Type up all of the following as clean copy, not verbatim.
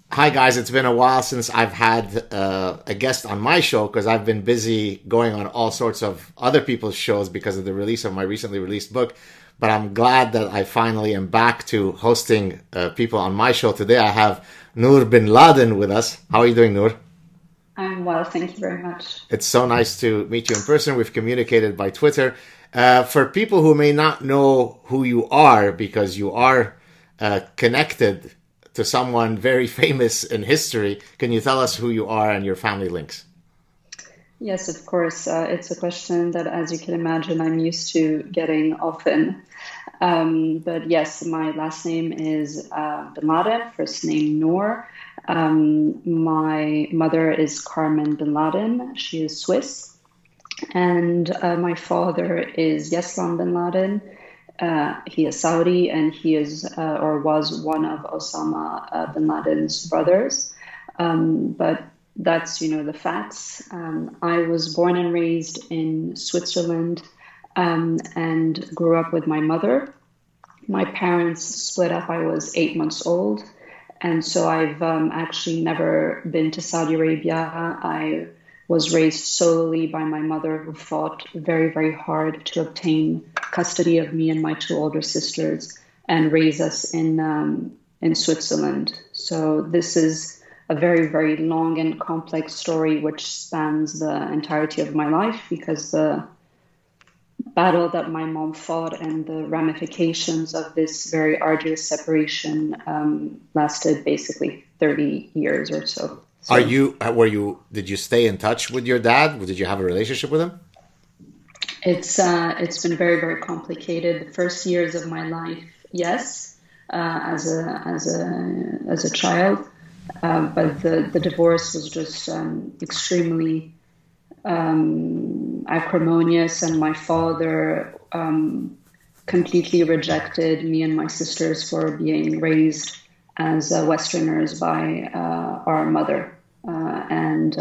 Hi, guys. It's been a while since I've had a guest on my show because I've been busy going on all sorts of other people's shows because of the release of my recently released book. But I'm glad that I finally am back to hosting people on my show today. I have Noor bin Laden with us. How are you doing, Noor? I'm well, thank you very much. It's so nice to meet you in person. We've communicated by Twitter. For people who may not know who you are, because you are connected to someone very famous in history, can you tell us who you are and your family links? Yes, of course. It's a question that, as you can imagine, I'm used to getting often. But yes, my last name is bin Laden, first name Noor. My mother is Carmen bin Laden. She is Swiss. And my father is Yeslam bin Laden. He is Saudi, and he is or was one of Osama bin Laden's brothers. But that's, the facts. I was born and raised in Switzerland and grew up with my mother. My parents split up. I was 8 months old. And so I've actually never been to Saudi Arabia. I was raised solely by my mother, who fought very, very hard to obtain custody of me and my two older sisters and raise us in Switzerland. So this is a very, very long and complex story which spans the entirety of my life, because the battle that my mom fought and the ramifications of this very arduous separation lasted basically 30 years or so. Did you stay in touch with your dad? Did you have a relationship with him? It's been very, very complicated. The first years of my life, yes, as a child, but the divorce was just extremely acrimonious, and my father completely rejected me and my sisters for being raised as Westerners by our mother. And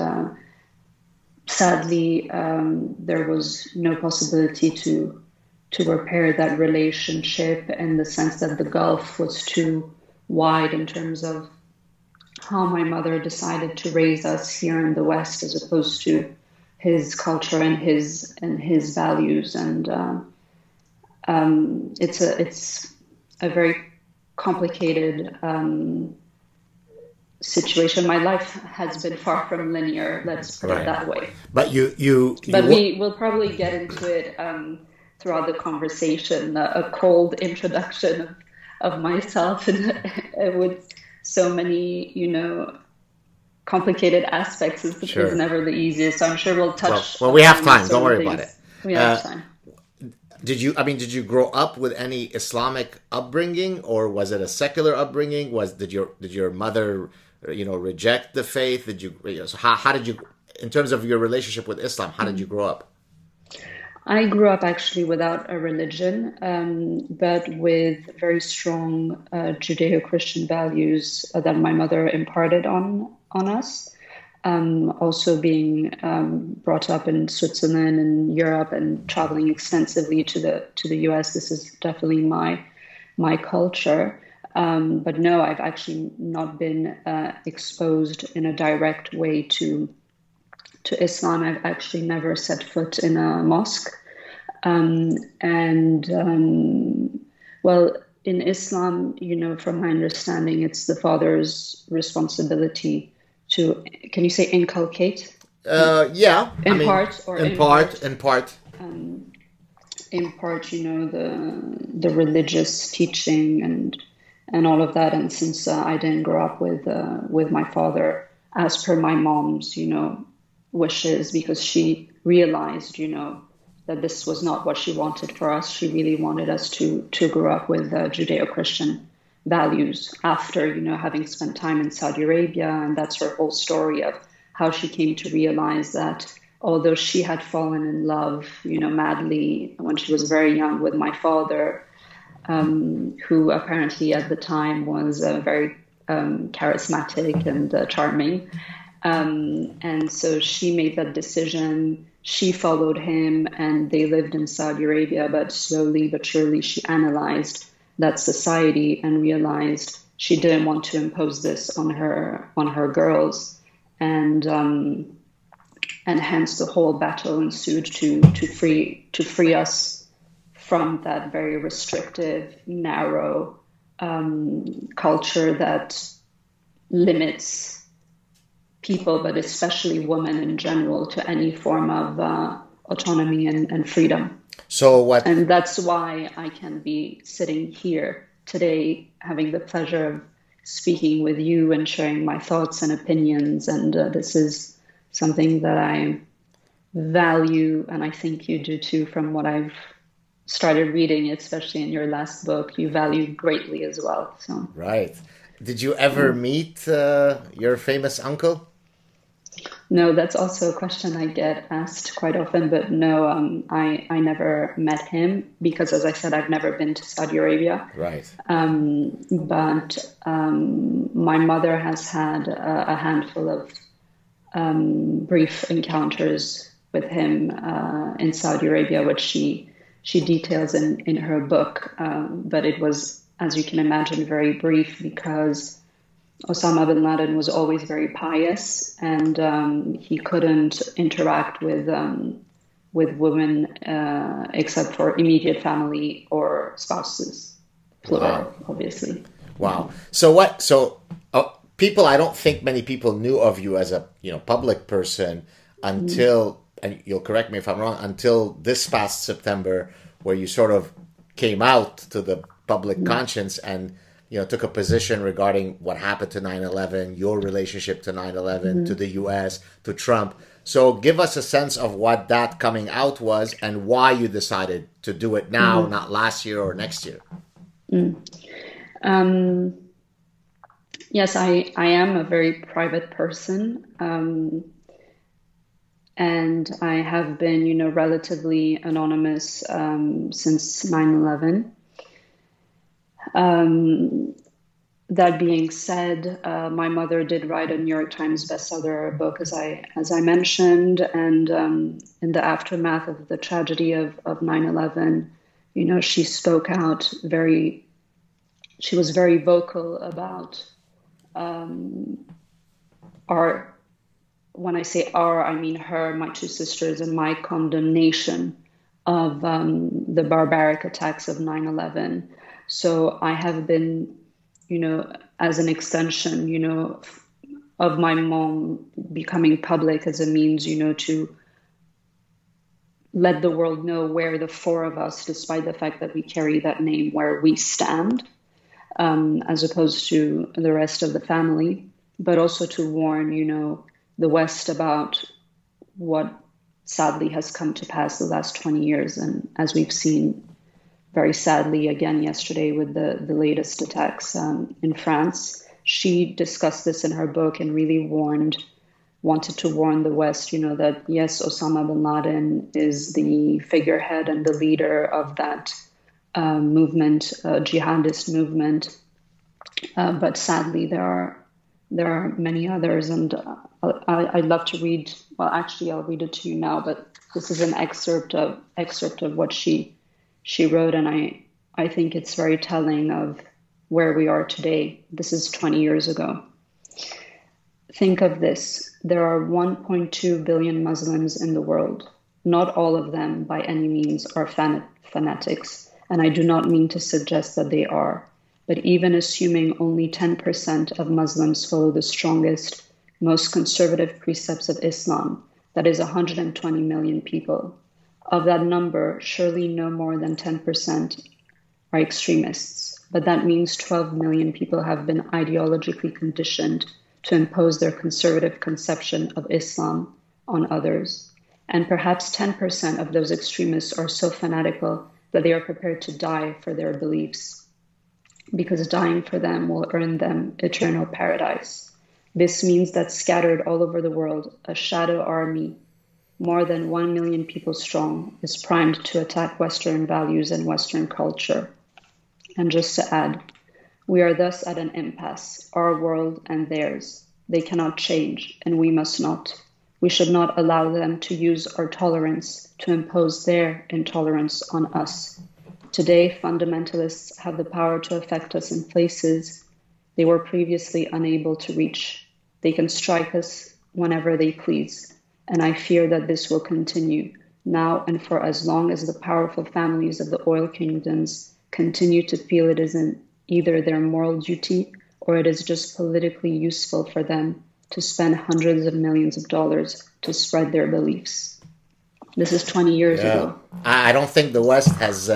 sadly, there was no possibility to repair that relationship, in the sense that the gulf was too wide in terms of how my mother decided to raise us here in the West, as opposed to his culture and his values. And it's a very complicated situation. My life has been far from linear, let's put it that way. But we will probably get into it throughout the conversation. A cold introduction of myself, and with so many, complicated aspects is never the easiest. So I'm sure we'll touch. Well, we have time. Don't worry about it. We have time. Did you grow up with any Islamic upbringing, or was it a secular upbringing? Did your mother, reject the faith? How did you, in terms of your relationship with Islam, how did you grow up? I grew up actually without a religion, but with very strong Judeo-Christian values that my mother imparted on us. Also being brought up in Switzerland and Europe and traveling extensively to the US, this is definitely my culture. But no, I've actually not been exposed in a direct way to Islam. I've actually never set foot in a mosque. Well, in Islam, from my understanding, it's the father's responsibility to, can you say inculcate? Yeah. Impart. Impart, the religious teaching and all of that. And since I didn't grow up with my father, as per my mom's, wishes, because she realized, that this was not what she wanted for us. She really wanted us to grow up with Judeo-Christian values after, having spent time in Saudi Arabia. And that's her whole story of how she came to realize that although she had fallen in love, madly when she was very young with my father, who apparently at the time was very charismatic and charming. And so she made that decision. She followed him and they lived in Saudi Arabia, but slowly but surely she analyzed that society and realized she didn't want to impose this on her girls, and hence the whole battle ensued to free us from that very restrictive, narrow culture that limits people, but especially women in general, to any form of autonomy and freedom. And that's why I can be sitting here today, having the pleasure of speaking with you and sharing my thoughts and opinions. And this is something that I value, and I think you do too, from what I've started reading, especially in your last book. You value greatly as well. So. Right. Did you ever meet your famous uncle? No, that's also a question I get asked quite often, but no, I never met him because, as I said, I've never been to Saudi Arabia. Right. But my mother has had a handful of brief encounters with him in Saudi Arabia, which she details in her book. But it was, as you can imagine, very brief because Osama bin Laden was always very pious, and he couldn't interact with women except for immediate family or spouses, plural, obviously. Wow. So people, I don't think many people knew of you as a public person until, and you'll correct me if I'm wrong, until this past September, where you sort of came out to the public conscience and took a position regarding what happened to 9/11, your relationship to 9/11, to the U.S., to Trump. So give us a sense of what that coming out was and why you decided to do it now, not last year or next year. Yes, I am a very private person. And I have been, relatively anonymous since 9/11. That being said, my mother did write a New York Times bestseller book, as I mentioned, and in the aftermath of the tragedy of 9/11, she spoke out she was very vocal about when I say our, I mean her, my two sisters, and my condemnation of the barbaric attacks of 9/11. So I have been, as an extension, of my mom becoming public as a means, to let the world know where the four of us, despite the fact that we carry that name, where we stand, as opposed to the rest of the family, but also to warn, the West about what sadly has come to pass the last 20 years. And as we've seen, very sadly, again yesterday with the latest attacks in France. She discussed this in her book and really wanted to warn the West, that yes, Osama bin Laden is the figurehead and the leader of that movement, jihadist movement. But sadly, there are many others, and I'd love to read. Well, actually, I'll read it to you now. But this is an excerpt of what she wrote, and I think it's very telling of where we are today. This is 20 years ago. Think of this. There are 1.2 billion Muslims in the world. Not all of them, by any means, are fanatics, and I do not mean to suggest that they are. But even assuming only 10% of Muslims follow the strongest, most conservative precepts of Islam, that is 120 million people. Of that number, surely no more than 10% are extremists, but that means 12 million people have been ideologically conditioned to impose their conservative conception of Islam on others. And perhaps 10% of those extremists are so fanatical that they are prepared to die for their beliefs, because dying for them will earn them eternal paradise. This means that scattered all over the world, a shadow army, more than 1 million people strong, is primed to attack Western values and Western culture. And just to add, we are thus at an impasse, our world and theirs. They cannot change, and we must not. We should not allow them to use our tolerance to impose their intolerance on us. Today, fundamentalists have the power to affect us in places they were previously unable to reach. They can strike us whenever they please, and I fear that this will continue now and for as long as the powerful families of the oil kingdoms continue to feel it isn't either their moral duty or it is just politically useful for them to spend hundreds of millions of dollars to spread their beliefs. This is 20 years ago. I don't think the West has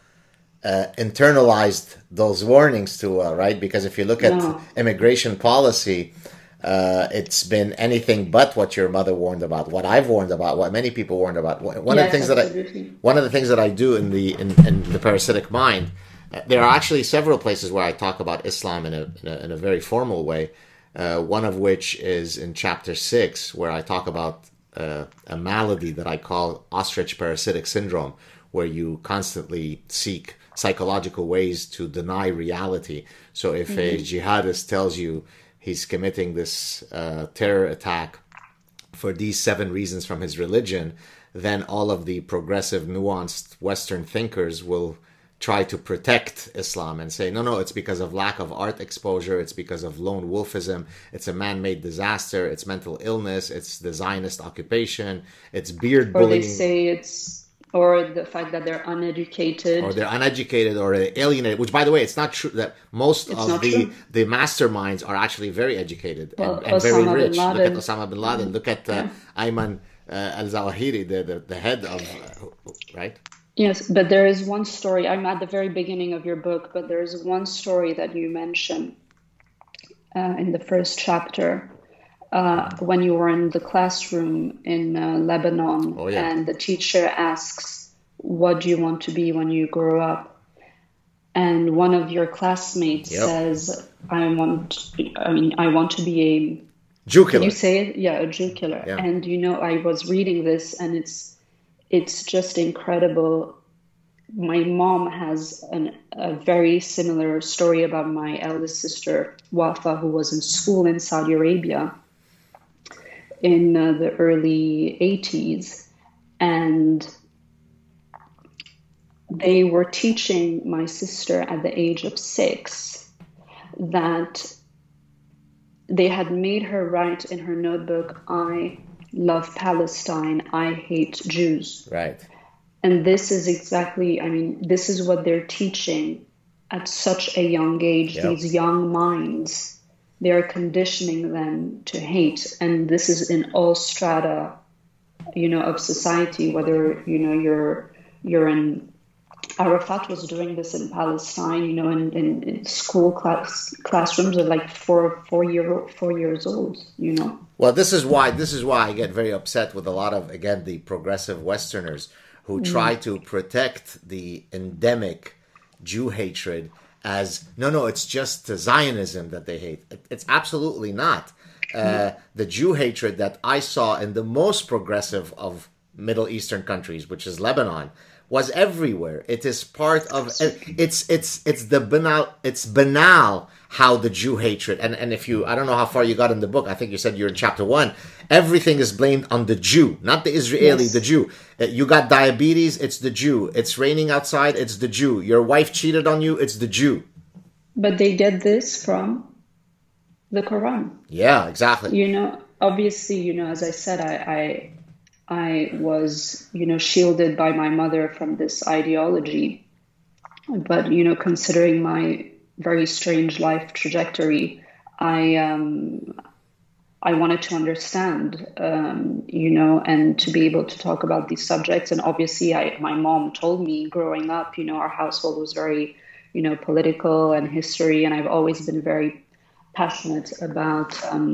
internalized those warnings too well, right? Because if you look at immigration policy, it's been anything but what your mother warned about, what I've warned about, what many people warned about. One of the things that I do in the Parasitic Mind, there are actually several places where I talk about Islam in a very formal way. One of which is in chapter 6, where I talk about a malady that I call ostrich parasitic syndrome, where you constantly seek psychological ways to deny reality. So if a jihadist tells you he's committing this terror attack for these 7 reasons from his religion, then all of the progressive, nuanced Western thinkers will try to protect Islam and say, no, it's because of lack of art exposure, it's because of lone wolfism, it's a man-made disaster, it's mental illness, it's the Zionist occupation, it's beard bullying. Or they say it's, or the fact that they're uneducated. Or they're alienated, which, by the way, it's not true that most of the masterminds are actually very educated and very rich. Look at Osama bin Laden, look at Ayman al-Zawahiri, the head of, right? Yes, but there is one story. I'm at the very beginning of your book, but there is one story that you mention in the first chapter when you were in the classroom in Lebanon, and the teacher asks, "What do you want to be when you grow up?" And one of your classmates says, "I want to be a Jew killer." You say it, a Jew killer. Yeah. And I was reading this, and it's just incredible. My mom has a very similar story about my eldest sister, Wafa, who was in school in Saudi Arabia in the early 80s. And they were teaching my sister at the age of 6 that they had made her write in her notebook, "I love Palestine, I hate Jews." Right. And this is exactly, this is what they're teaching at such a young age, these young minds. They are conditioning them to hate. And this is in all strata, of society, whether, you're in, Arafat was doing this in Palestine, in school classrooms of like 4 years old, Well, this is why I get very upset with a lot of, again, the progressive Westerners who try to protect the endemic Jew hatred as, no, it's just Zionism that they hate. It's absolutely not. The Jew hatred that I saw in the most progressive of Middle Eastern countries, which is Lebanon, was everywhere. It is part of it's banal how the Jew hatred, and if you, I don't know how far you got in the book, I think you said you're in chapter 1, everything is blamed on the Jew, not the Israeli, the Jew. You got diabetes, it's the Jew. It's raining outside, it's the Jew. Your wife cheated on you, it's the Jew. But they get this from the Quran. Yeah, exactly. Obviously, as I said, I was, shielded by my mother from this ideology. But, considering my very strange life trajectory, I wanted to understand, and to be able to talk about these subjects. And obviously, my mom told me growing up, our household was very, political and history. And I've always been very passionate about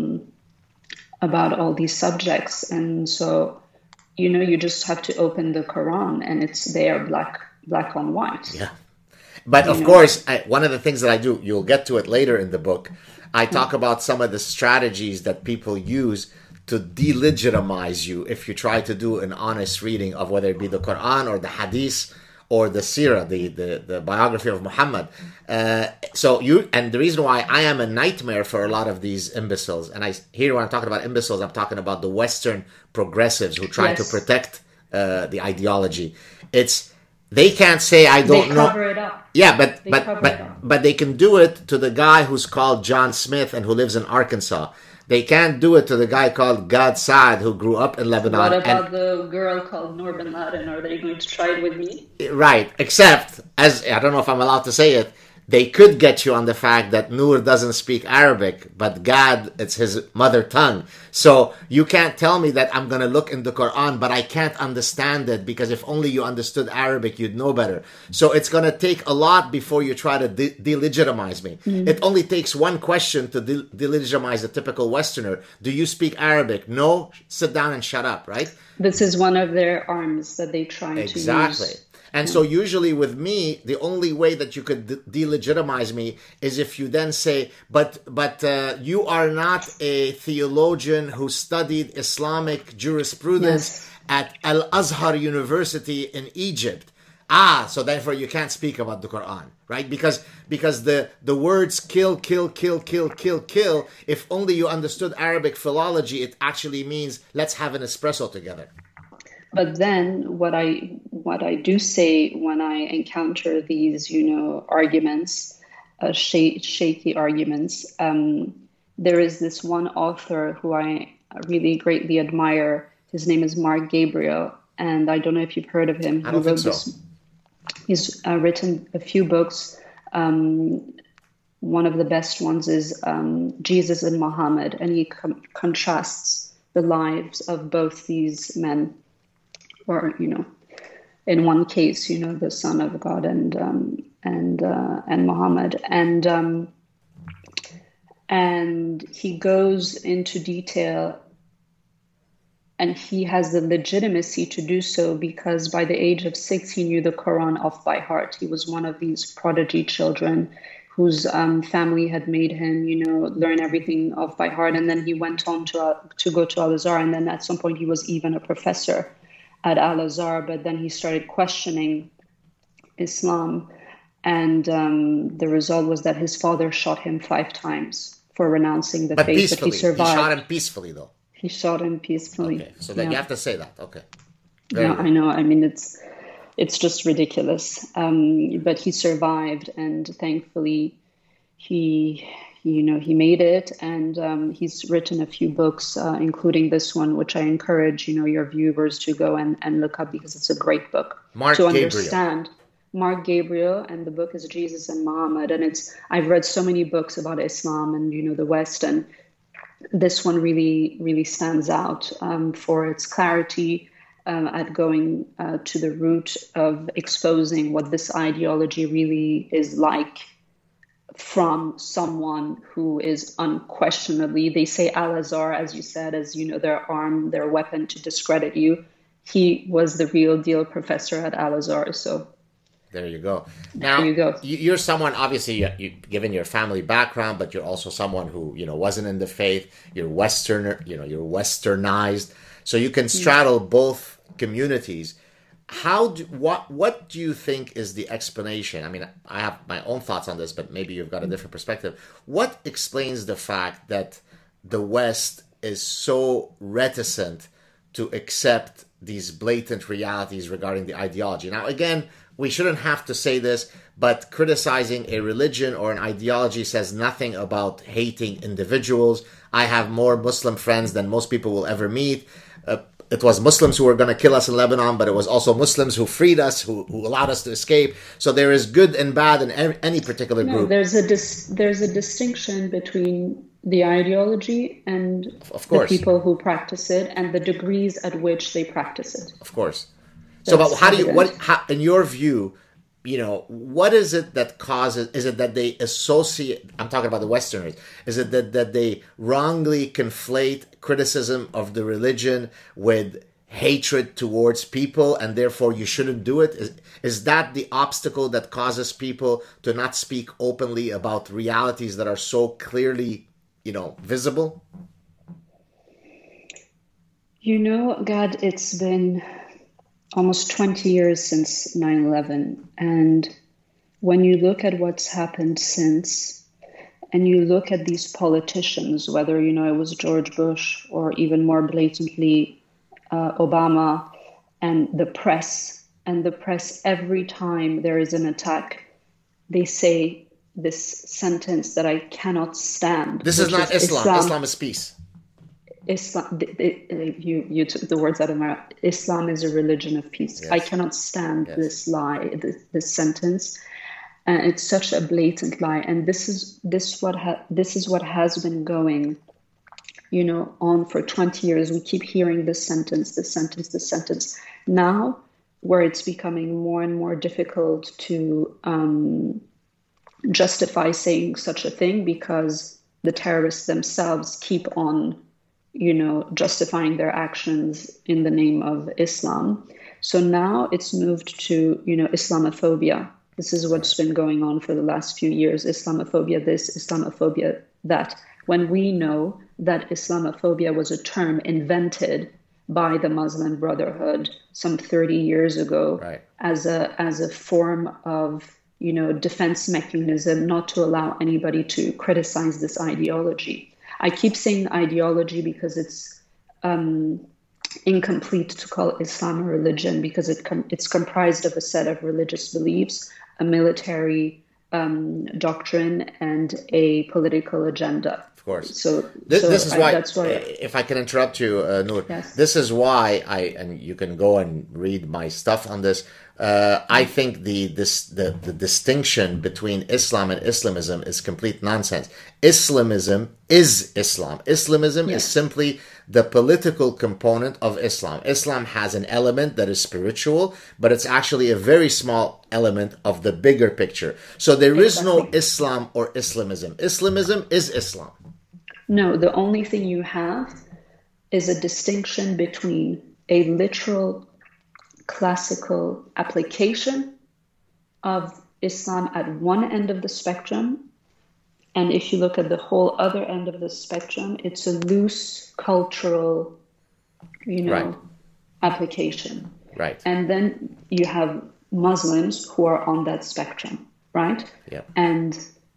all these subjects. And so, you just have to open the Quran and it's there black on white. Yeah. But of course, one of the things that I do, you'll get to it later in the book, I talk about some of the strategies that people use to delegitimize you if you try to do an honest reading of whether it be the Quran or the Hadith or the Sirah, the biography of Muhammad. And the reason why I am a nightmare for a lot of these imbeciles, and here when I'm talking about imbeciles, I'm talking about the Western progressives who try to protect the ideology. It's They can't say I don't know. They cover it up. Yeah, But but they can do it to the guy who's called John Smith and who lives in Arkansas. They can't do it to the guy called Gad Saad who grew up in Lebanon. What about the girl called Noor bin Laden? Are they going to try it with me? Right, except, as I don't know if I'm allowed to say it, they could get you on the fact that Noor doesn't speak Arabic, but Gad, it's his mother tongue. So you can't tell me that I'm going to look in the Quran, but I can't understand it, because if only you understood Arabic, you'd know better. So it's going to take a lot before you try to delegitimize me. It only takes one question to delegitimize a typical Westerner. Do you speak Arabic? No? Sit down and shut up, right? This is one of their arms that they try to use. Exactly. And so usually with me, the only way that you could delegitimize me is if you then say, but you are not a theologian who studied Islamic jurisprudence at Al-Azhar University in Egypt. So therefore you can't speak about the Quran, right? Because the words kill, if only you understood Arabic philology, it actually means let's have an espresso together. But then what I do say when I encounter these, arguments, shaky arguments, there is this one author who I really greatly admire. His name is Mark Gabriel, and I don't know if you've heard of him. I don't think so. He's written a few books. One of the best ones is Jesus and Muhammad, and he contrasts the lives of both these men. Or, in one case, the Son of God and Muhammad, and he goes into detail, and he has the legitimacy to do so because by the age of 6, he knew the Quran off by heart. He was one of these prodigy children whose family had made him, learn everything off by heart, and then he went on to go to Al-Azhar, and then at some point he was even a professor at Al-Azhar, but then he started questioning Islam, and the result was that his father shot him 5 times for renouncing the faith. Peacefully. But he survived. He shot him peacefully, though. He shot him peacefully. Okay, so then you have to say that. Okay. Yeah, I know. I mean, it's just ridiculous. But he survived, and thankfully, he made it, and he's written a few books, including this one, which I encourage, your viewers to go and look up because it's a great book. Mark to Gabriel. Understand Mark Gabriel, and the book is Jesus and Muhammad, and I've read so many books about Islam and, the West, and this one really, really stands out for its clarity at going to the root of exposing what this ideology really is like, from someone who is unquestionably, they say Al-Azhar, as you said, as their arm, their weapon to discredit you. He was the real deal professor at Al-Azhar. So there you go. Now, there you go. You're someone, obviously, given your family background, but you're also someone who, wasn't in the faith. You're Westerner, you're Westernized. So you can straddle both communities. What do you think is the explanation? I mean, I have my own thoughts on this, but maybe you've got a different perspective. What explains the fact that the West is so reticent to accept these blatant realities regarding the ideology? Now, again, we shouldn't have to say this, but criticizing a religion or an ideology says nothing about hating individuals. I have more Muslim friends than most people will ever meet. It was Muslims who were going to kill us in Lebanon, but it was also Muslims who freed us, who allowed us to escape. So there is good and bad in any particular group. There's a distinction between the ideology and the people who practice it, and the degrees at which they practice it. Of course. So, but how, in your view, what is it that causes? Is it that they associate? I'm talking about the Westerners. Is it that they wrongly conflate criticism of the religion with hatred towards people, and therefore you shouldn't do it? Is that the obstacle that causes people to not speak openly about realities that are so clearly, visible? Gad, it's been almost 20 years since 9/11. And when you look at what's happened since, and you look at these politicians, whether, it was George Bush or even more blatantly Obama, and the press and the press, every time there is an attack, they say this sentence that I cannot stand. This is not Islam. Islam is peace. Islam, you took the words out of my mouth. Islam is a religion of peace. Yes. I cannot stand this lie, this sentence. It's such a blatant lie, and this is what has been going, on for 20 years. We keep hearing this sentence. Now, where it's becoming more and more difficult to justify saying such a thing because the terrorists themselves keep on, justifying their actions in the name of Islam. So now it's moved to, Islamophobia. This is what's been going on for the last few years. Islamophobia this, Islamophobia that. When we know that Islamophobia was a term invented by the Muslim Brotherhood some 30 years ago, right, as a form of, defense mechanism not to allow anybody to criticize this ideology. I keep saying ideology because it's incomplete to call Islam a religion, because it's comprised of a set of religious beliefs, a military doctrine, and a political agenda. Of course. So this is why, if I can interrupt you, Noor, yes. This is why and you can go and read my stuff on this. I think the distinction between Islam and Islamism is complete nonsense. Islamism is Islam. Islamism is simply the political component of Islam. Islam has an element that is spiritual, but it's actually a very small element of the bigger picture. So there is no Islam or Islamism. Islamism is Islam. No, the only thing you have is a distinction between a literal classical application of Islam at one end of the spectrum, and if you look at the whole other end of the spectrum, it's a loose cultural, right, application. Right. And then you have Muslims who are on that spectrum, right? Yeah. And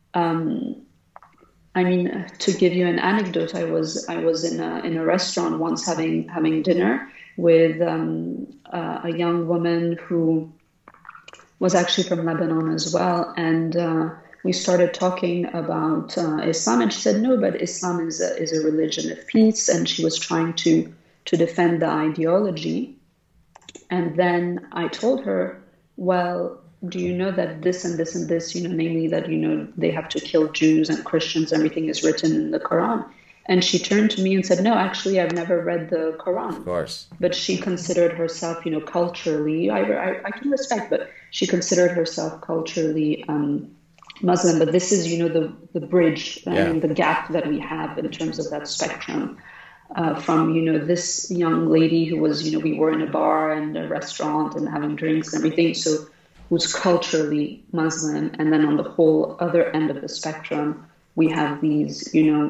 to give you an anecdote, I was in a restaurant once having dinner with a young woman who was actually from Lebanon as well, and we started talking about Islam, and she said, no, but Islam is a religion of peace, and she was trying to defend the ideology. And then I told her, well, do you know that this and this and this, namely that, they have to kill Jews and Christians, everything is written in the Quran? And she turned to me and said, no, actually, I've never read the Quran. Of course. But she considered herself, culturally, I can respect, but she considered herself culturally Muslim. But this is, the bridge, the gap that we have in terms of that spectrum. From, this young lady who was, we were in a bar and a restaurant and having drinks and everything, so who's culturally Muslim. And then on the whole other end of the spectrum, we have these,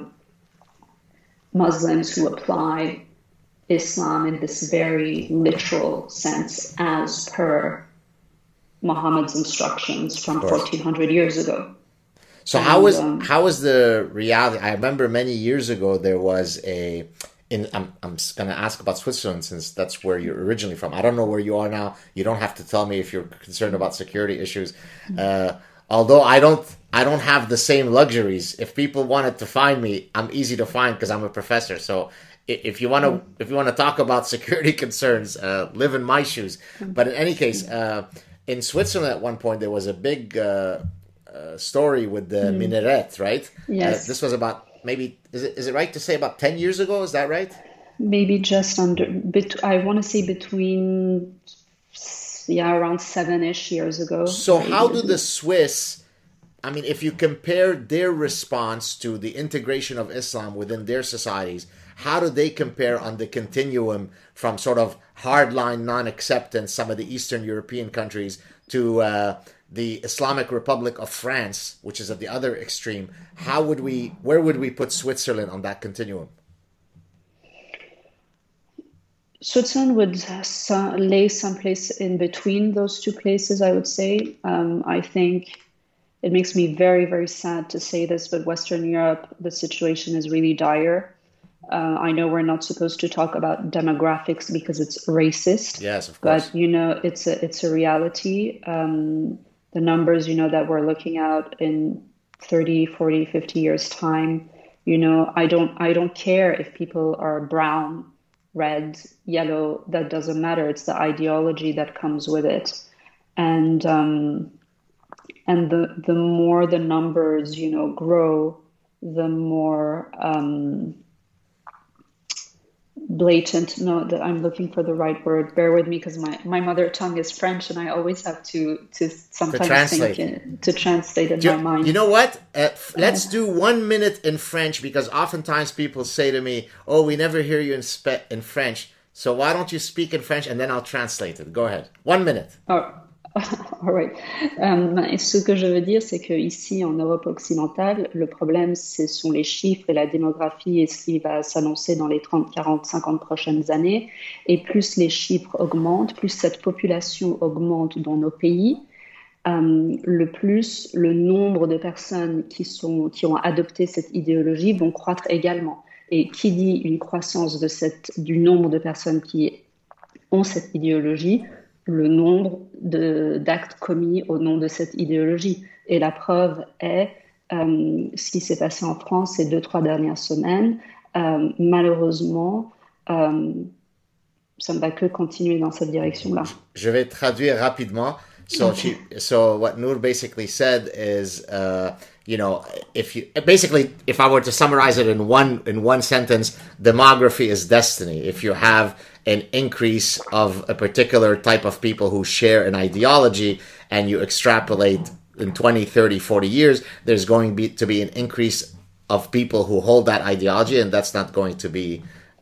Muslims who apply Islam in this very literal sense as per Muhammad's instructions from 1400 years ago. So how is the reality? I remember many years ago there was I'm going to ask about Switzerland since that's where you're originally from. I don't know where you are now. You don't have to tell me if you're concerned about security issues. Although I don't have the same luxuries. If people wanted to find me, I'm easy to find because I'm a professor. So if you want to talk about security concerns, live in my shoes. But in any case, in Switzerland at one point there was a big story with the minaret, right? Yes. This was about maybe is it right to say about 10 years ago? Is that right? Maybe just under. I want to say between. Around 7-ish years ago. So how do the Swiss, if you compare their response to the integration of Islam within their societies, how do they compare on the continuum from sort of hardline non-acceptance, some of the Eastern European countries, to the Islamic Republic of France, which is at the other extreme? Where would we put Switzerland on that continuum? Switzerland would lay someplace in between those two places, I would say. I think it makes me very, very sad to say this, but Western Europe, the situation is really dire. I know we're not supposed to talk about demographics because it's racist. Yes, of course. But, it's a reality. The numbers, that we're looking at in 30, 40, 50 years time, I don't care if people are brown, red, yellow, that doesn't matter. It's the ideology that comes with it. And the more the numbers, grow, the more blatant. No, that I'm looking for the right word. Bear with me, because my mother tongue is French, and I always have to sometimes translate. to translate in my mind. You know what? Let's do 1 minute in French, because oftentimes people say to me, "Oh, we never hear you in French. So why don't you speak in French, and then I'll translate it." Go ahead. 1 minute. Oh. All right. Ce que je veux dire, c'est qu'ici, en Europe occidentale, le problème, ce sont les chiffres et la démographie et ce qui va s'annoncer dans les 30, 40, 50 prochaines années. Et plus les chiffres augmentent, plus cette population augmente dans nos pays, le plus le nombre de personnes qui ont adopté cette idéologie vont croître également. Et qui dit une croissance du nombre de personnes qui ont cette idéologie, le nombre d'actes commis au nom de cette idéologie. Et la preuve est ce qui s'est passé en France ces 2-3 dernières semaines. Malheureusement, ça ne va que continuer dans cette direction-là. Je vais traduire rapidement. So what Noor basically said is, if I were to summarize it in one sentence, demography is destiny. If you have an increase of a particular type of people who share an ideology, and you extrapolate in 20, 30, 40 years, there's going to be an increase of people who hold that ideology, and that's not going to be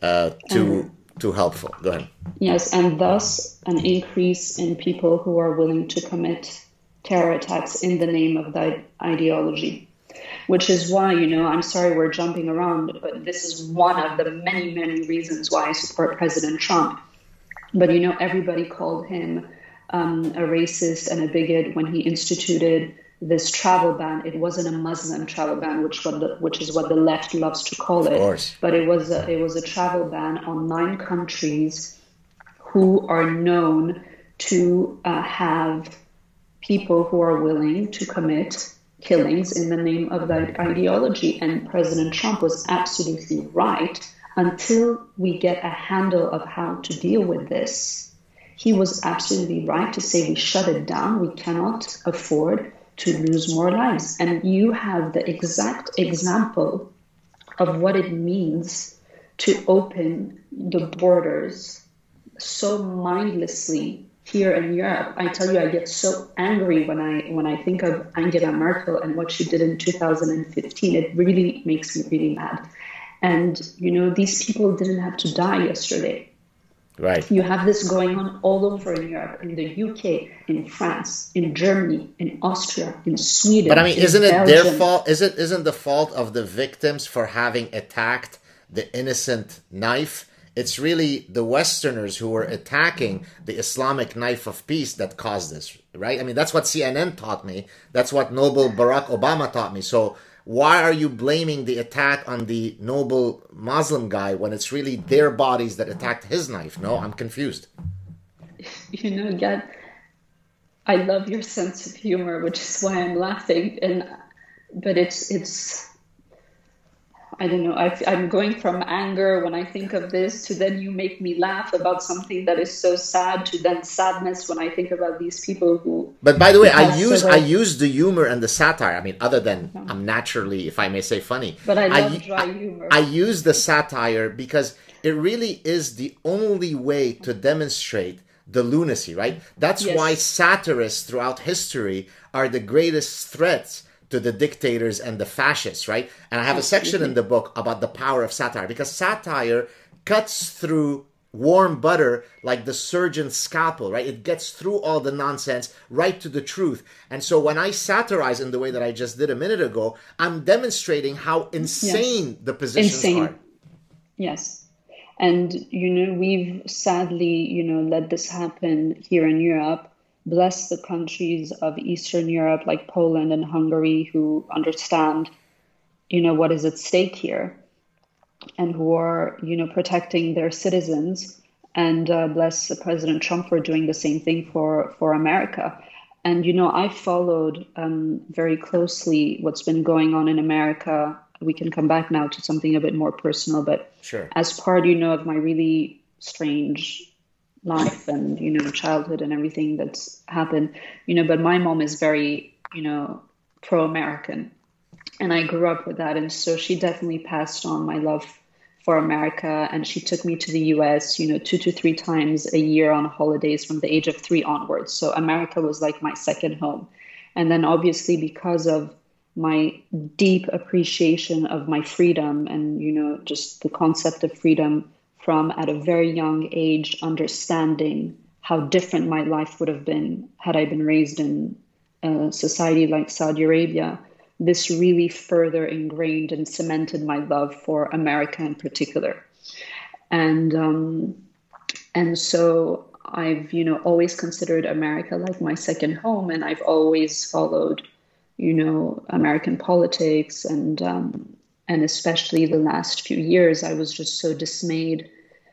too helpful. Go ahead. Yes, and thus an increase in people who are willing to commit terror attacks in the name of that ideology. Which is why, I'm sorry we're jumping around, but this is one of the many, many reasons why I support President Trump. But, everybody called him a racist and a bigot when he instituted this travel ban. It wasn't a Muslim travel ban, which is what the left loves to call it. Of course. But it was a travel ban on 9 countries who are known to have people who are willing to commit killings in the name of that ideology. And President Trump was absolutely right. Until we get a handle of how to deal with this, he was absolutely right to say we shut it down. We cannot afford to lose more lives. And you have the exact example of what it means to open the borders so mindlessly here in Europe. I tell you, I get so angry when I think of Angela Merkel and what she did in 2015. It really makes me really mad. And, these people didn't have to die yesterday. Right. You have this going on all over in Europe, in the UK, in France, in Germany, in Austria, in Sweden. But I mean, isn't it their fault? Isn't the fault of the victims for having attacked the innocent knife? It's really the Westerners who were attacking the Islamic knife of peace that caused this, right? I mean, that's what CNN taught me. That's what noble Barack Obama taught me. So why are you blaming the attack on the noble Muslim guy when it's really their bodies that attacked his knife? No, I'm confused. Gad, I love your sense of humor, which is why I'm laughing. But it's I don't know. I'm going from anger when I think of this to then you make me laugh about something that is so sad to then sadness when I think about these people who. But by the way, I use the humor and the satire. I mean, other than I'm naturally, if I may say, funny. But I love dry humor. I use the satire because it really is the only way to demonstrate the lunacy, right? That's why satirists throughout history are the greatest threats to the dictators and the fascists, right? And I have a section in the book about the power of satire, because satire cuts through warm butter like the surgeon's scalpel, right? It gets through all the nonsense right to the truth. And so when I satirize in the way that I just did a minute ago, I'm demonstrating how insane the positions are. Yes. And, we've sadly, let this happen here in Europe. Bless the countries of Eastern Europe like Poland and Hungary who understand, what is at stake here. and who are, protecting their citizens. And bless President Trump for doing the same thing for America. And, I followed very closely what's been going on in America. We can come back now to something a bit more personal, but Sure. as part, of my really strange life and, childhood and everything that's happened, but my mom is very, pro-American. And I grew up with that. And so she definitely passed on my love for America. And she took me to the US, 2 to 3 times a year on holidays from the age of 3 onwards. So America was like my second home. And then obviously because of my deep appreciation of my freedom and, just the concept of freedom from at a very young age, understanding how different my life would have been had I been raised in a society like Saudi Arabia, this really further ingrained and cemented my love for America in particular. And so I've, always considered America like my second home, and I've always followed, American politics, and especially the last few years, I was just so dismayed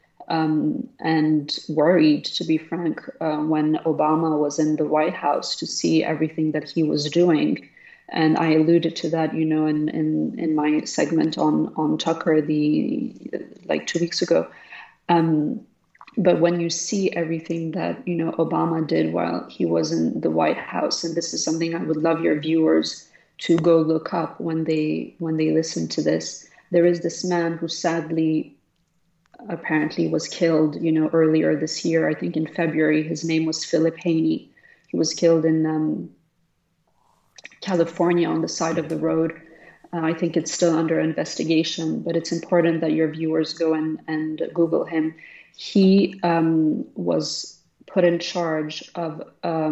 and worried, to be frank, when Obama was in the White House, to see everything that he was doing. And I alluded to that, in my segment on Tucker like 2 weeks ago. But when you see everything that, Obama did while he was in the White House, and this is something I would love your viewers to go look up when they listen to this. There is this man who sadly apparently was killed, earlier this year, I think in February. His name was Philip Haney. He was killed in California on the side of the road. I think it's still under investigation, but it's important that your viewers go and Google him. He was put in charge of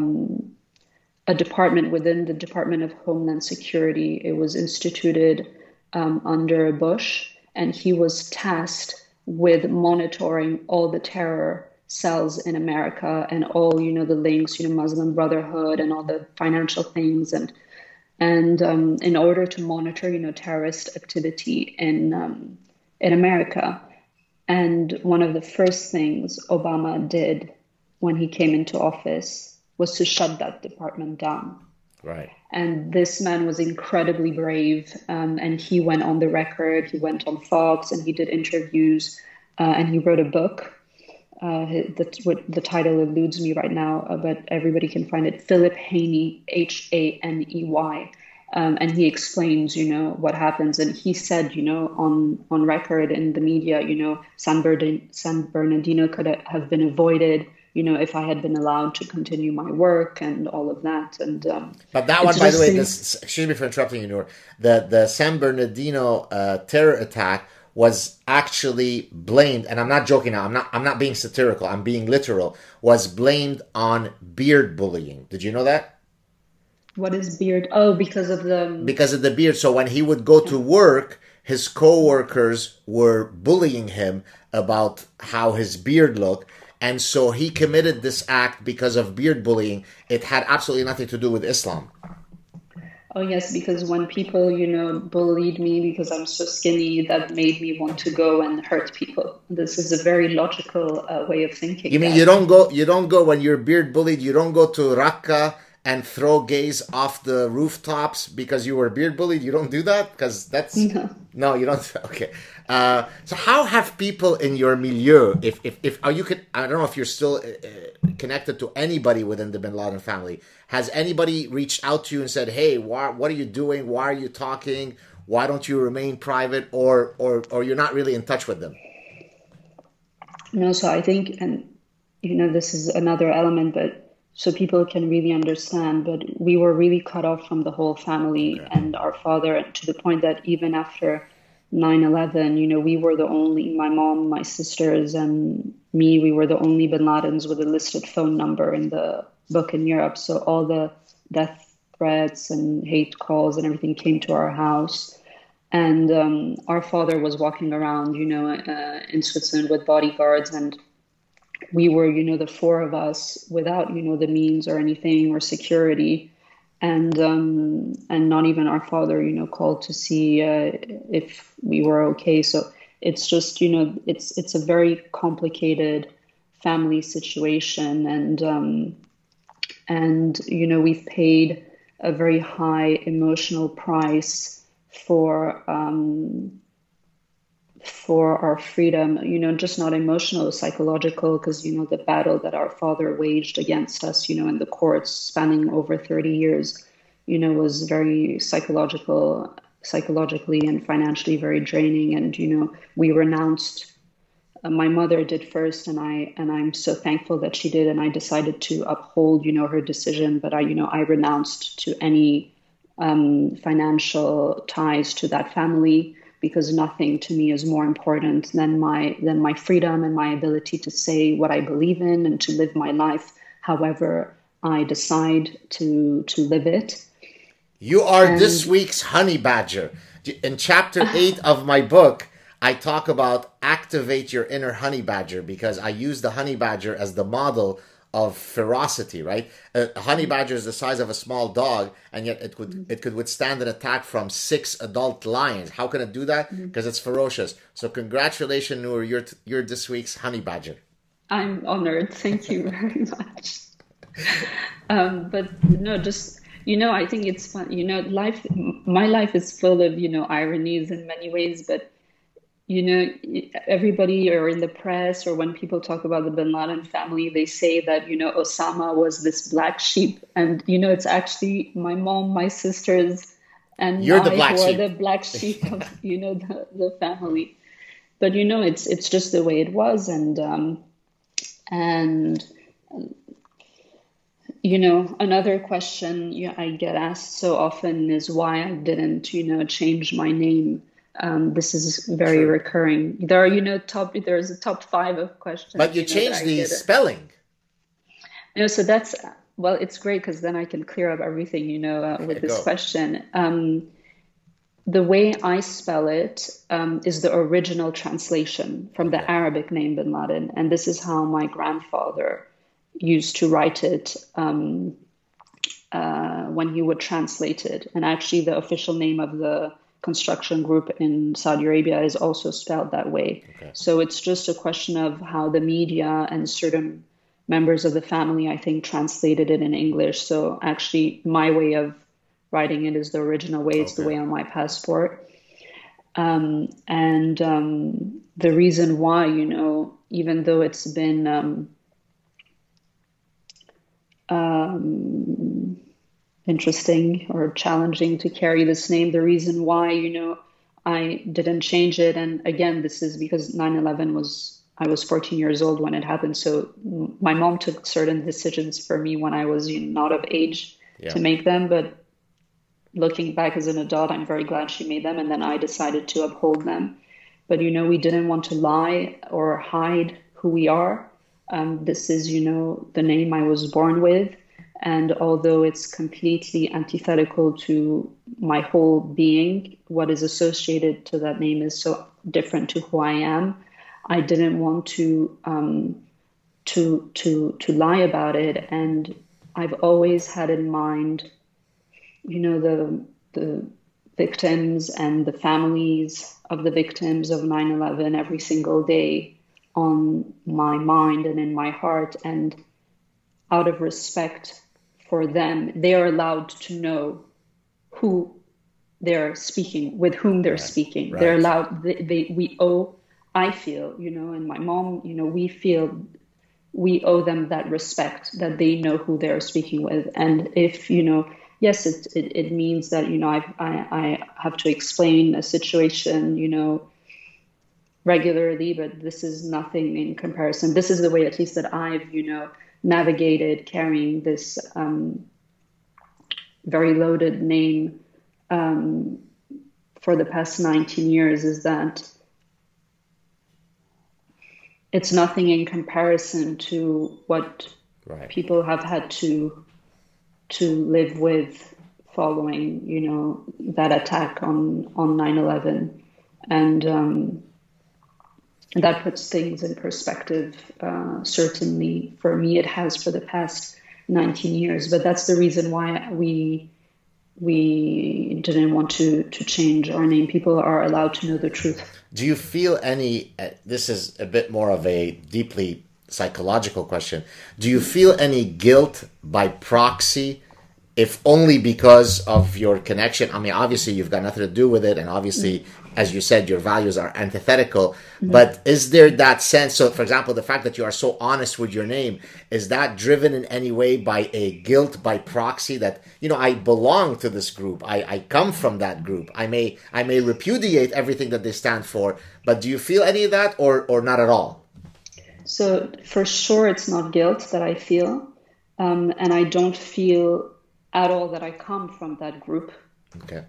a department within the Department of Homeland Security. It was instituted under Bush, and he was tasked with monitoring all the terror cells in America and all, the links, Muslim Brotherhood and all the financial things, and in order to monitor, terrorist activity in America. And one of the first things Obama did when he came into office was to shut that department down. Right. And this man was incredibly brave, and he went on the record. He went on Fox and he did interviews, and he wrote a book. The title eludes me right now, but everybody can find it. Philip Haney, Haney. And he explains, what happens. And he said, on record in the media, San Bernardino could have been avoided, if I had been allowed to continue my work and all of that. And but that one, by the way, excuse me for interrupting you, Noor. The San Bernardino terror attack was actually blamed, and I'm not joking now. I'm not being satirical. I'm being literal. Was blamed on beard bullying. Did you know that? What is beard? Oh, because of the beard. So when he would go to work, his co-workers were bullying him about how his beard looked. And so he committed this act because of beard bullying. It had absolutely nothing to do with Islam. Oh, yes, because when people, bullied me because I'm so skinny, that made me want to go and hurt people. This is a very logical way of thinking. You mean you don't go when you're beard bullied, you don't go to Raqqa and throw gays off the rooftops because you were beard bullied? You don't do that? Because that's... No, you don't. Okay. So how have people in your milieu, if you could, I don't know if you're still connected to anybody within the Bin Laden family, has anybody reached out to you and said, hey, what are you doing? Why are you talking? Why don't you remain private? Or you're not really in touch with them? No, so I think, and this is another element, but so people can really understand, but we were really cut off from the whole family and our father, to the point that even after 9/11, we were the only, my mom, my sisters, and me, we were the only Bin Ladens with a listed phone number in the book in Europe. So all the death threats and hate calls and everything came to our house. And our father was walking around, in Switzerland with bodyguards, and we were, the four of us without, the means or anything or security. And not even our father, called to see if we were okay. So It's just, it's a very complicated family situation, and we've paid a very high emotional price for our freedom, just not emotional, psychological, because, the battle that our father waged against us, in the courts spanning over 30 years, was very psychologically and financially very draining. And, we renounced, my mother did first, and I'm so thankful that she did. And I decided to uphold, her decision, but I renounced to any financial ties to that family, because nothing to me is more important than my freedom and my ability to say what I believe in and to live my life however I decide to live it. You are this week's honey badger. In chapter 8 of my book, I talk about activate your inner honey badger, because I use the honey badger as the model of ferocity, right? A honey badger is the size of a small dog, and yet it could withstand an attack from 6 adult lions. How can it do that? Because it's ferocious. So congratulations, Noor, you're this week's honey badger. I'm honored. Thank you very much. But no, just, I think it's fun. My life is full of, ironies in many ways, but everybody, or in the press, or when people talk about the Bin Laden family, they say that, Osama was this black sheep. And, it's actually my mom, my sisters, and you're I the black who are sheep. the black sheep of, the family. But, it's just the way it was. And another question I get asked so often is why I didn't, change my name. This is very recurring. There are, there's a top 5 of questions. But you changed the spelling. So that's, well, it's great, because then I can clear up everything, with this question. The way I spell it is the original translation from the Arabic name Bin Laden. And this is how my grandfather used to write it when he would translate it. And actually the official name of the construction group in Saudi Arabia is also spelled that way. Okay. So it's just a question of how the media and certain members of the family, I think, translated it in English. So actually my way of writing it is the original way. It's the way on my passport. The reason why, even though it's been interesting or challenging to carry this name, the reason why, I didn't change it. And again, this is because 9/11 I was 14 years old when it happened. So my mom took certain decisions for me when I was not of age to make them. But looking back as an adult, I'm very glad she made them. And then I decided to uphold them. But, we didn't want to lie or hide who we are. This is, the name I was born with. And although it's completely antithetical to my whole being, what is associated to that name is so different to who I am. I didn't want to lie about it. And I've always had in mind, the victims and the families of the victims of 9/11 every single day on my mind and in my heart. And out of respect for them, they are allowed to know who they're speaking, with whom they're speaking. Right. They're allowed, I feel, and my mom, we owe them that respect, that they know who they're speaking with. And if, yes, it means that, I have to explain a situation, regularly, but this is nothing in comparison. This is the way, at least, that I've, navigated carrying this very loaded name for the past 19 years, is that it's nothing in comparison to what people have had to live with following, that attack on 9/11. And that puts things in perspective. Certainly for me, it has for the past 19 years. But that's the reason why we we didn't want to change our name. People are allowed to know the truth. Do you feel any, this is a bit more of a deeply psychological question, do you feel any guilt by proxy, if only because of your connection? I mean, obviously you've got nothing to do with it, and obviously, as you said, your values are antithetical, but is there that sense? So, for example, the fact that you are so honest with your name, is that driven in any way by a guilt by proxy that, you know, I belong to this group, I come from that group, I may repudiate everything that they stand for, but do you feel any of that, or not at all? So for sure, it's not guilt that I feel, and I don't feel at all that I come from that group. Okay.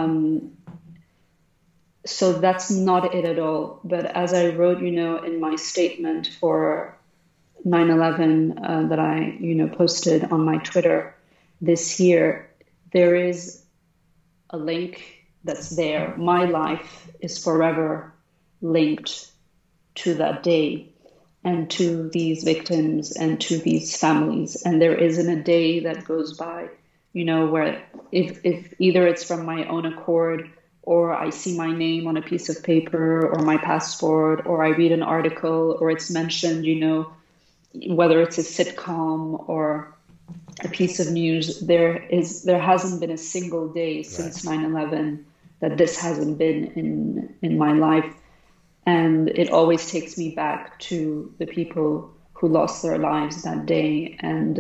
So that's not it at all. But as I wrote, you know, in my statement for 9/11 that I, you know, posted on my Twitter this year, there is a link that's there. My life is forever linked to that day and to these victims and to these families. And there isn't a day that goes by, you know, where if either it's from my own accord, or I see my name on a piece of paper or my passport, or I read an article, or it's mentioned, you know, whether it's a sitcom or a piece of news, there hasn't been a single day since 9/11 that this hasn't been in my life. And it always takes me back to the people who lost their lives that day, and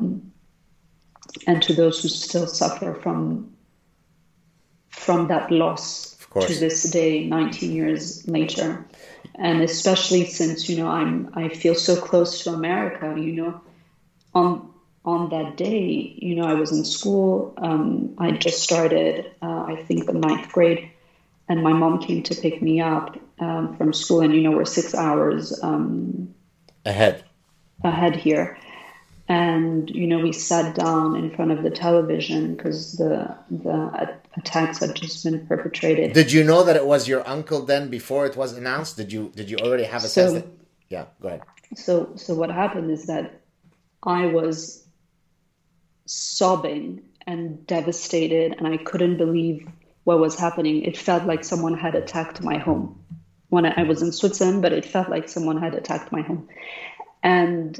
to those who still suffer from that loss to this day, 19 years later. And especially since, you know, I feel so close to America, you know, on that day, you know, I was in school. I just started, I think, the 9th grade, and my mom came to pick me up from school, and, you know, we're 6 hours ahead here. And, you know, we sat down in front of the television because the attacks had just been perpetrated. Did you know that it was your uncle then before it was announced? Did you already have a sense that? Yeah, go ahead. So what happened is that I was sobbing and devastated, and I couldn't believe what was happening. It felt like someone had attacked my home. When I was in Switzerland, but it felt like someone had attacked my home. And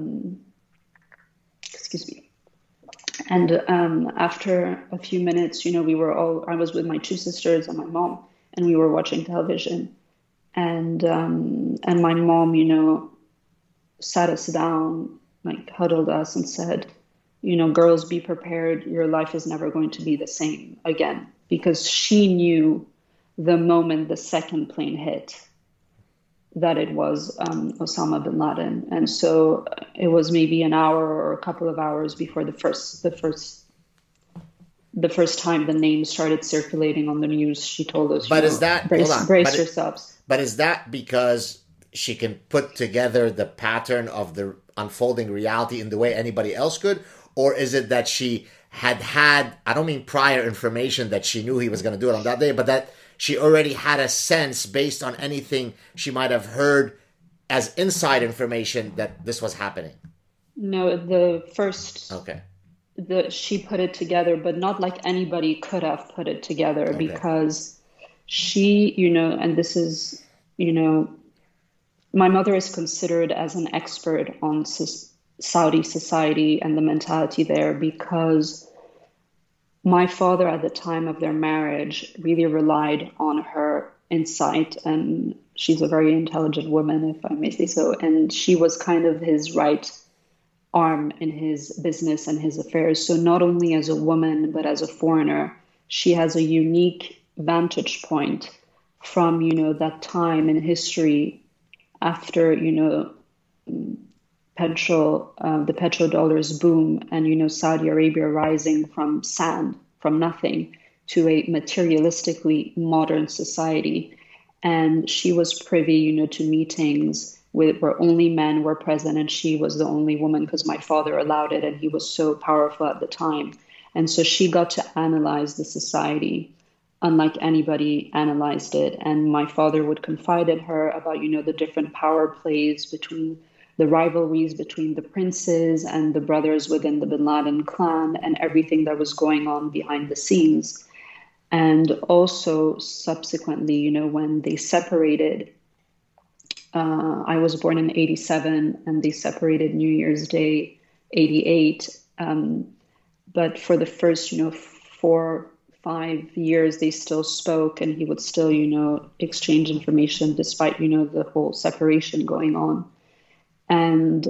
excuse me. And after a few minutes, you know, I was with my 2 sisters and my mom, and we were watching television. And my mom, you know, sat us down, like huddled us and said, you know, girls, be prepared. Your life is never going to be the same again. Because she knew the moment the second plane hit that it was Osama bin Laden. And so it was maybe an hour or a couple of hours before the first time the name started circulating on the news. She told us, but is that, brace yourselves. But is that because she can put together the pattern of the unfolding reality in the way anybody else could? Or is it that she had, I don't mean prior information that she knew he was going to do it on that day, but that she already had a sense based on anything she might have heard as inside information that this was happening? No, she put it together, but not like anybody could have put it together, because she, you know, and this is, you know, my mother is considered as an expert on Saudi society and the mentality there, because my father at the time of their marriage really relied on her insight, and she's a very intelligent woman, if I may say so, and she was kind of his right arm in his business and his affairs. So not only as a woman, but as a foreigner, she has a unique vantage point from, you know, that time in history after, you know, the petrodollars boom, and, you know, Saudi Arabia rising from nothing to a materialistically modern society. And she was privy, you know, to meetings where only men were present, and she was the only woman because my father allowed it, and he was so powerful at the time. And so she got to analyze the society unlike anybody analyzed it. And my father would confide in her about, you know, the different power plays between the rivalries between the princes and the brothers within the Bin Laden clan and everything that was going on behind the scenes. And also subsequently, you know, when they separated, I was born in 87 and they separated New Year's Day, 88. But for the first, you know, 4-5 years, they still spoke, and he would still, you know, exchange information despite, you know, the whole separation going on. And,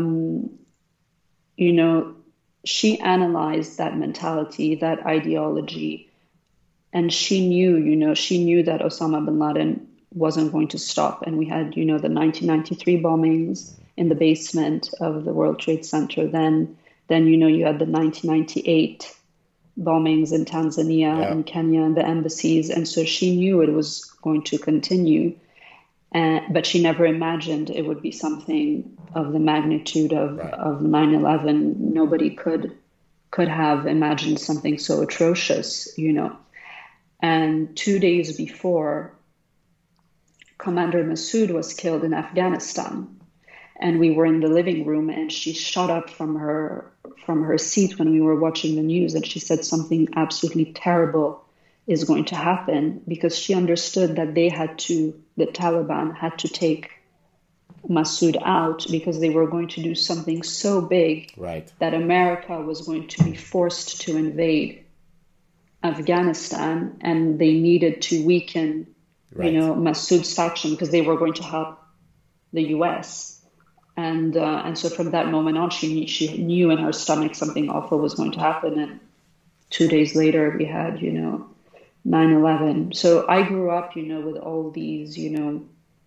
you know, she analyzed that mentality, that ideology, and she knew, you know, that Osama bin Laden wasn't going to stop. And we had, you know, the 1993 bombings in the basement of the World Trade Center. Then, you know, you had the 1998 bombings in Tanzania and Kenya and the embassies. And so she knew it was going to continue. But she never imagined it would be something of the magnitude of 9/11. Nobody could have imagined something so atrocious, you know. And 2 days before, Commander Massoud was killed in Afghanistan. And we were in the living room, and she shot up from her seat when we were watching the news, and she said something absolutely terrible is going to happen, because she understood that the Taliban had to take Massoud out because they were going to do something so big that America was going to be forced to invade Afghanistan, and they needed to weaken, you know, Massoud's faction because they were going to help the U.S. And so from that moment on, she knew in her stomach something awful was going to happen. And 2 days later, we had, you know, 9/11. So I grew up, you know, with all these, you know,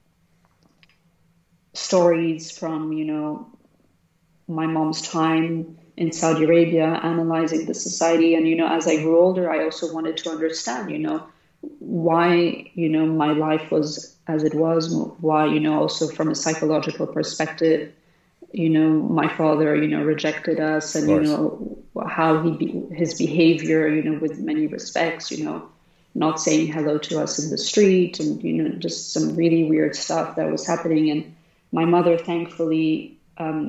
stories from, you know, my mom's time in Saudi Arabia, analyzing the society. And, you know, as I grew older, I also wanted to understand, you know, why, you know, my life was as it was, why, you know, also from a psychological perspective, you know, my father, you know, rejected us, and, you know, how his behavior, you know, with many respects, you know, not saying hello to us in the street, and, you know, just some really weird stuff that was happening. And my mother, thankfully,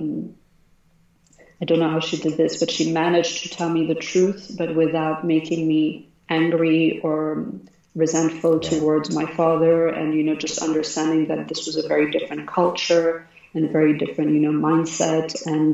I don't know how she did this, but she managed to tell me the truth, but without making me angry or resentful towards my father, and, you know, just understanding that this was a very different culture and a very different, you know, mindset, and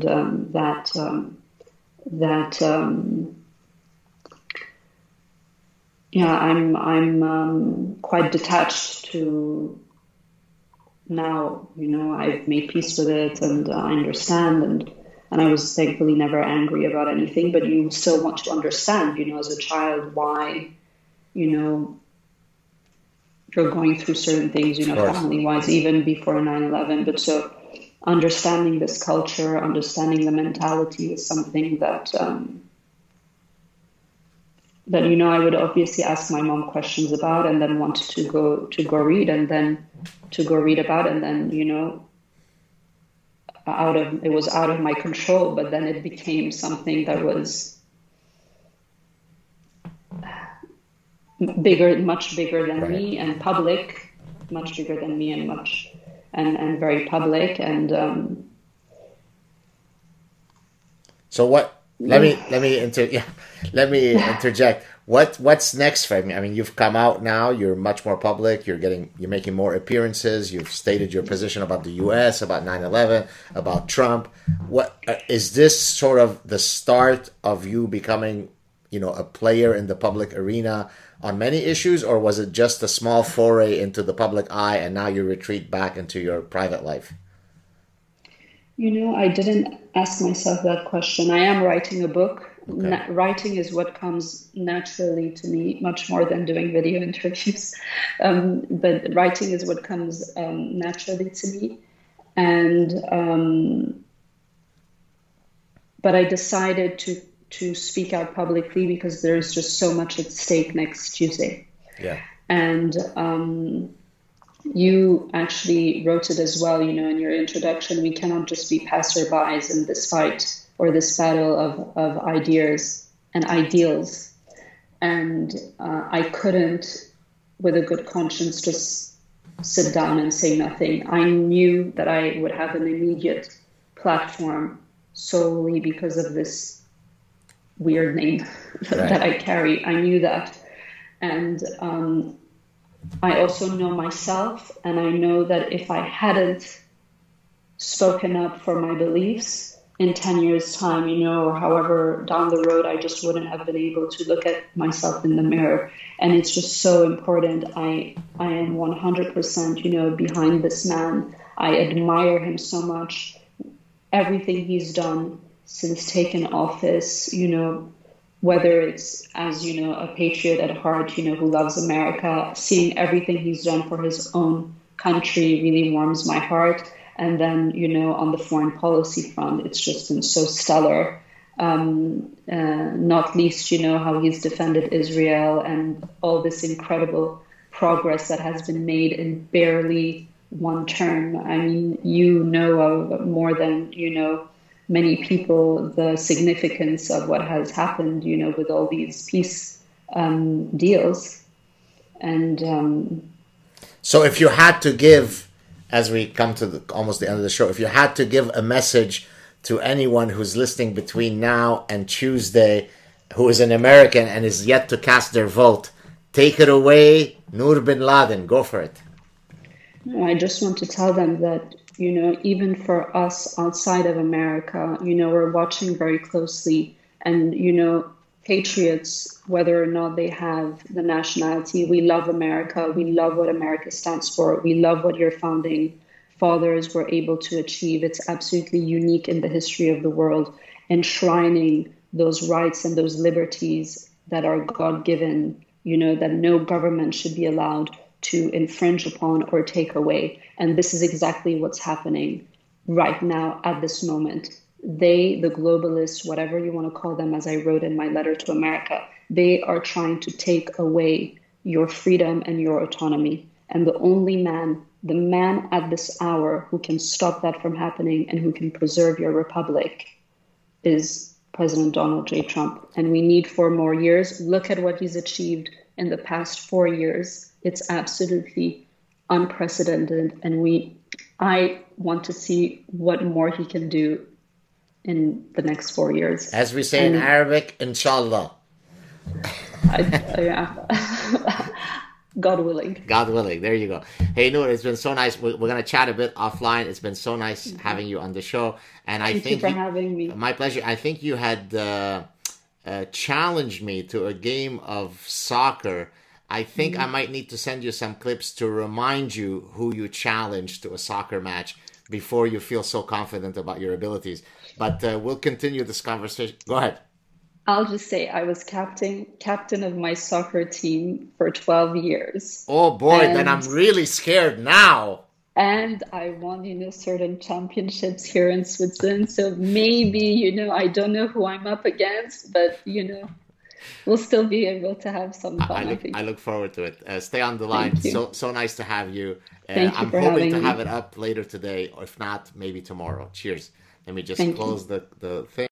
I'm quite detached to now, you know, I've made peace with it, and I understand, and I was thankfully never angry about anything, but you still want to understand, you know, as a child, why, you know, you're going through certain things, you know, family-wise, even before 9/11. But so understanding this culture, understanding the mentality is something that, you know, I would obviously ask my mom questions about, and then wanted to go read, and then to go read about, and then, you know, it was out of my control, but then it became something that was bigger, much bigger than me, and public, much bigger than me, and very public. And so what? Let me interject. What's next for me? I mean, you've come out now. You're much more public. You're making more appearances. You've stated your position about the U.S., about 9/11, about Trump. What is this sort of the start of you becoming, you know, a player in the public arena on many issues, or was it just a small foray into the public eye, and now you retreat back into your private life? You know, I didn't ask myself that question. I am writing a book. Writing is what comes naturally to me, much more than doing video interviews. But writing is what comes naturally to me. And but I decided to speak out publicly because there's just so much at stake next Tuesday. Yeah. And you actually wrote it as well, you know, in your introduction. We cannot just be passerbys in this fight or this battle of ideas and ideals. And I couldn't, with a good conscience, just sit down and say nothing. I knew that I would have an immediate platform solely because of this weird name that I carry. I knew that. And I also know myself, and I know that if I hadn't spoken up for my beliefs in 10 years' time, or however down the road, I just wouldn't have been able to look at myself in the mirror. And it's just so important. I am 100%, behind this man. I admire him so much. Everything he's done since taking office, whether it's as, a patriot at heart, who loves America, seeing everything he's done for his own country really warms my heart. And then, on the foreign policy front, it's just been so stellar. Not least, how he's defended Israel and all this incredible progress that has been made in barely one term. I mean, of more than, many people, the significance of what has happened, with all these peace deals. And so if you had to give, as we come to almost the end of the show, if you had to give a message to anyone who's listening between now and Tuesday, who is an American and is yet to cast their vote, take it away, Noor bin Ladin. Go for it. I just want to tell them that, even for us outside of America, we're watching very closely. And, patriots, whether or not they have the nationality, we love America. We love what America stands for. We love what your founding fathers were able to achieve. It's absolutely unique in the history of the world, enshrining those rights and those liberties that are God-given, that no government should be allowed to infringe upon or take away. And this is exactly what's happening right now at this moment. They, the globalists, whatever you want to call them, as I wrote in my letter to America, they are trying to take away your freedom and your autonomy. And the only man, the man at this hour who can stop that from happening and who can preserve your republic is President Donald J. Trump. And we need 4 more years. Look at what he's achieved in the past 4 years. It's absolutely unprecedented. And I want to see what more he can do in the next 4 years. As we say in Arabic, inshallah. God willing. God willing. There you go. Hey, Noor, it's been so nice. We're going to chat a bit offline. It's been so nice having you on the show. And Thank you for having me. My pleasure. I think you had challenged me to a game of soccer. I think I might need to send you some clips to remind you who you challenged to a soccer match before you feel so confident about your abilities. But we'll continue this conversation. Go ahead. I'll just say I was captain of my soccer team for 12 years. Oh boy, then I'm really scared now. And I won, certain championships here in Switzerland. So maybe, I don't know who I'm up against, but, we'll still be able to have some fun. I look forward to it. Stay on the line. So nice to have you. I'm hoping to have it up later today, or if not, maybe tomorrow. Cheers. Let me just close the thing.